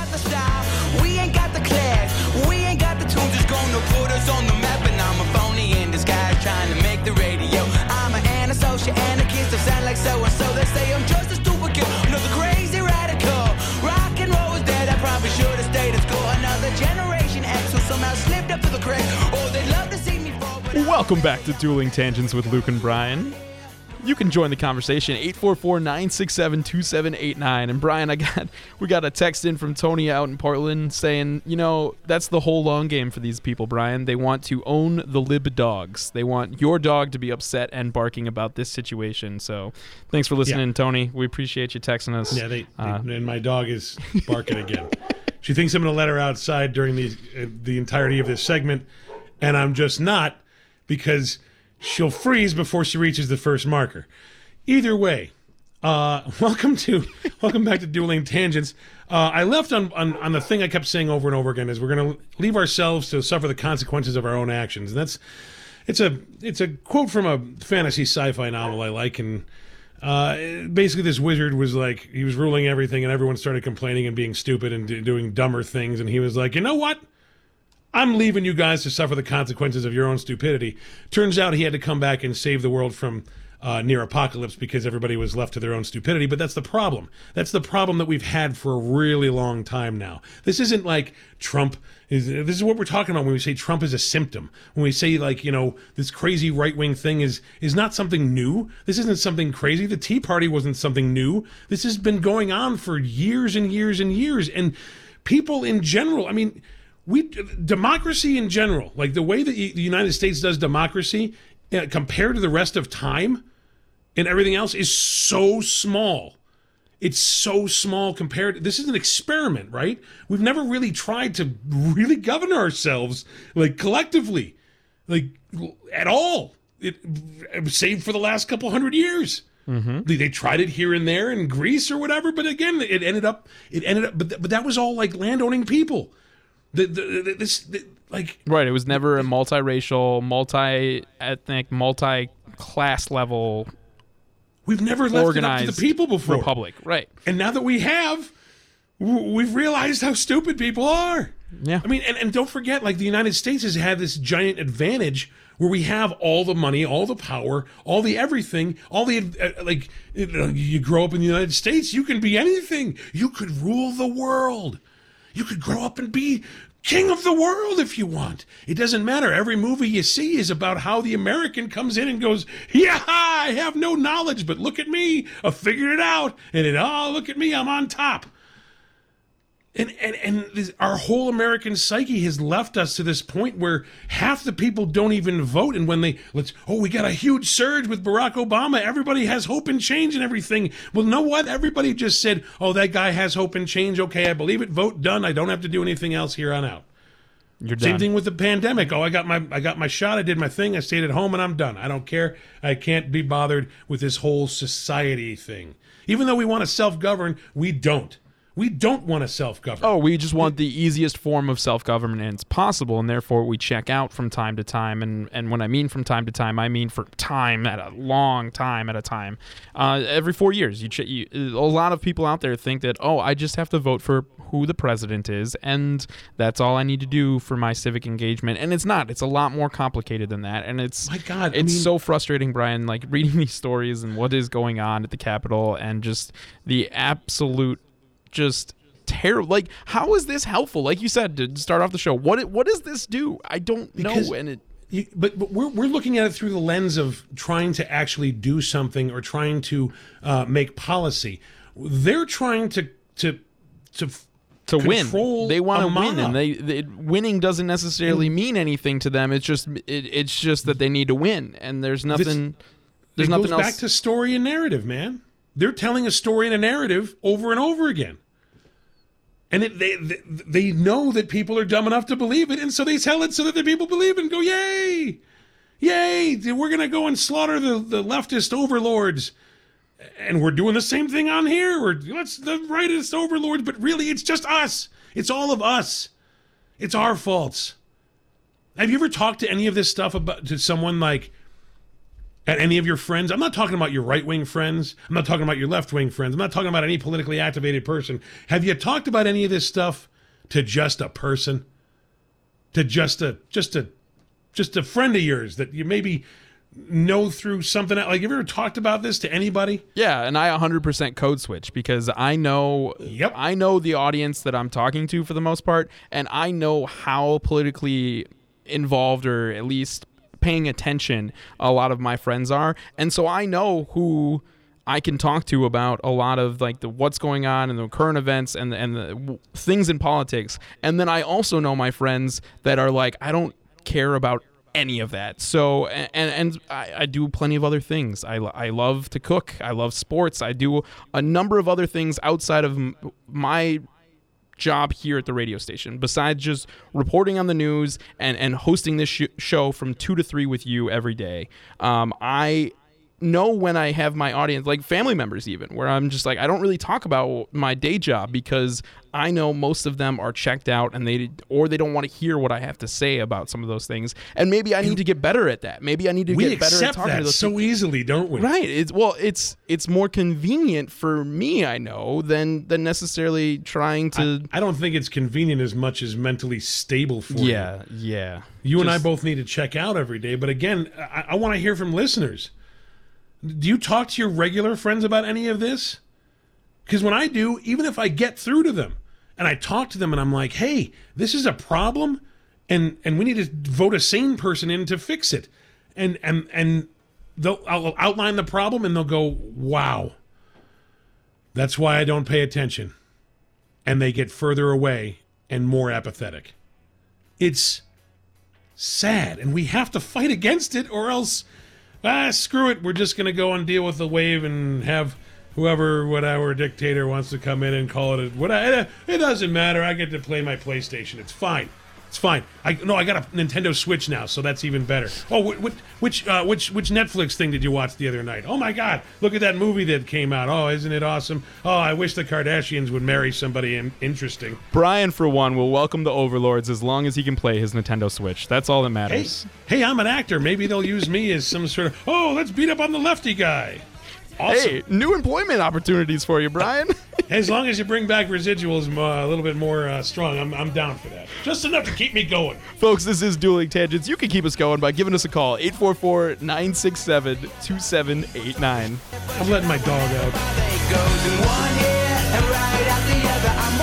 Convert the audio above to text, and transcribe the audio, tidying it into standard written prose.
got the style, we ain't got the class, we ain't got the tools that's gonna put us on the map. And I'm a phony in disguise trying to make the radio. I'm an antisocial anarchist, I sound like so-and-so. They say I'm just a stupid kid, another crazy radical. Rock and roll is dead, I probably should have stayed at school. Another generation X who somehow slipped up to the crack. Oh, they'd love to see me fall, but Welcome back to Dueling Tangents with Luke and Brian. You can join the conversation, 844-967-2789. And Brian, we got a text in from Tony out in Portland saying, that's the whole long game for these people, Brian. They want to own the lib dogs. They want your dog to be upset and barking about this situation. So thanks for listening, Tony. We appreciate you texting us. Yeah, and my dog is barking again. She thinks I'm going to let her outside during the entirety of this segment, and I'm just not, because she'll freeze before she reaches the first marker. Either way, welcome back to Dueling Tangents. I left on the thing I kept saying over and over again is we're going to leave ourselves to suffer the consequences of our own actions. And it's a quote from a fantasy sci-fi novel I like, and basically this wizard was like, he was ruling everything and everyone started complaining and being stupid and doing dumber things, and he was like, you know what? I'm leaving you guys to suffer the consequences of your own stupidity. Turns out he had to come back and save the world from near apocalypse because everybody was left to their own stupidity. But that's the problem. That's the problem that we've had for a really long time now. This isn't like Trump. This is what we're talking about when we say Trump is a symptom. When we say, like, this crazy right-wing thing is not something new. This isn't something crazy. The Tea Party wasn't something new. This has been going on for years and years and years. And people in general, democracy in general, like the way that the United States does democracy compared to the rest of time and everything else is so small. It's so small compared. This is an experiment, right? We've never really tried to really govern ourselves, like, collectively, like, at all. Save for the last couple hundred years. Mm-hmm. They tried it here and there in Greece or whatever, but again, it ended up. But that was all like landowning people. Right, it was never a multiracial, multi-ethnic, multi-class level. We've never left it up to the people before. Republic, right? And now that we have, we've realized how stupid people are. Yeah, and don't forget, like, the United States has had this giant advantage where we have all the money, all the power, all the everything, all the you grow up in the United States, you can be anything. You could rule the world. You could grow up and be king of the world if you want. It doesn't matter. Every movie you see is about how the American comes in and goes, yeah, I have no knowledge, but look at me. I figured it out. And look at me. I'm on top. And our whole American psyche has left us to this point where half the people don't even vote. And when we got a huge surge with Barack Obama. Everybody has hope and change and everything. Well, know what? Everybody just said, oh, that guy has hope and change. Okay, I believe it. Vote, done. I don't have to do anything else here on out. You're Same done. thing with the pandemic. Oh, I got my shot. I did my thing. I stayed at home and I'm done. I don't care. I can't be bothered with this whole society thing. Even though we want to self-govern, we don't. We don't want to self-govern. Oh, we just want the easiest form of self-governance possible, and therefore we check out from time to time. And when I mean from time to time, I mean for time at a long time at a time. Every 4 years, a lot of people out there think that, I just have to vote for who the president is, and that's all I need to do for my civic engagement. And it's not. It's a lot more complicated than that. And it's so frustrating, Brian, like reading these stories and what is going on at the Capitol and just the absolute just terrible. Like, how is this helpful? Like you said, to start off the show, what does this do? I don't know. And but we're looking at it through the lens of trying to actually do something or trying to make policy. They're trying to win. They want to win, and winning doesn't necessarily mean anything to them. It's just that they need to win, and there's nothing. There's nothing else. It goes back to story and narrative, man. They're telling a story and a narrative over and over again. And they know that people are dumb enough to believe it, and so they tell it so that the people believe it and go, yay! Yay! We're going to go and slaughter the leftist overlords. And we're doing the same thing on here. Let's the rightist overlords, but really it's just us. It's all of us. It's our faults. Have you ever talked to any of this stuff to someone like at any of your friends? I'm not talking about your right-wing friends. I'm not talking about your left-wing friends. I'm not talking about any politically activated person. Have you talked about any of this stuff to just a person? To just a friend of yours that you maybe know through something else? Like, have you ever talked about this to anybody? Yeah, and I 100% code switch because I know I know the audience that I'm talking to for the most part, and I know how politically involved or at least paying attention a lot of my friends are. And so I know who I can talk to about a lot of like the what's going on and the current events and the things in politics. And then I also know my friends that are like, I don't care about any of that. So and I do plenty of other things. I love to cook. I love sports. I do a number of other things outside of my job here at the radio station, besides just reporting on the news and hosting this show from 2 to 3 with you every day. I know when I have my audience, like family members even, where I'm just like, I don't really talk about my day job because I know most of them are checked out and they don't want to hear what I have to say about some of those things. And maybe I need to get better at that. Maybe I need to get better at talking to those so people. easily, don't we? Right. It's more convenient for me, I know, than necessarily trying to. I don't think it's convenient as much as mentally stable for you. Yeah. You and I both need to check out every day. But again, I want to hear from listeners. Do you talk to your regular friends about any of this? Because when I do, even if I get through to them and I talk to them and I'm like, hey, this is a problem and we need to vote a sane person in to fix it. And I'll outline the problem and they'll go, wow, that's why I don't pay attention. And they get further away and more apathetic. It's sad and we have to fight against it or else... screw it. We're just going to go and deal with the wave and have whatever dictator wants to come in and call it it doesn't matter. I get to play my PlayStation. It's fine. It's fine. I got a Nintendo Switch now, so that's even better. Oh, which Netflix thing did you watch the other night? Oh my God, look at that movie that came out. Oh, isn't it awesome? Oh, I wish the Kardashians would marry somebody interesting. Brian, for one, will welcome the overlords as long as he can play his Nintendo Switch. That's all that matters. Hey, I'm an actor. Maybe they'll use me as some sort of, let's beat up on the lefty guy. Awesome. Hey, new employment opportunities for you, Brian. As long as you bring back residuals a little bit more strong, I'm down for that. Just enough to keep me going. Folks, this is Dueling Tangents. You can keep us going by giving us a call, 844-967-2789. I'm letting my dog out. Goes in one ear and right out the other. I'm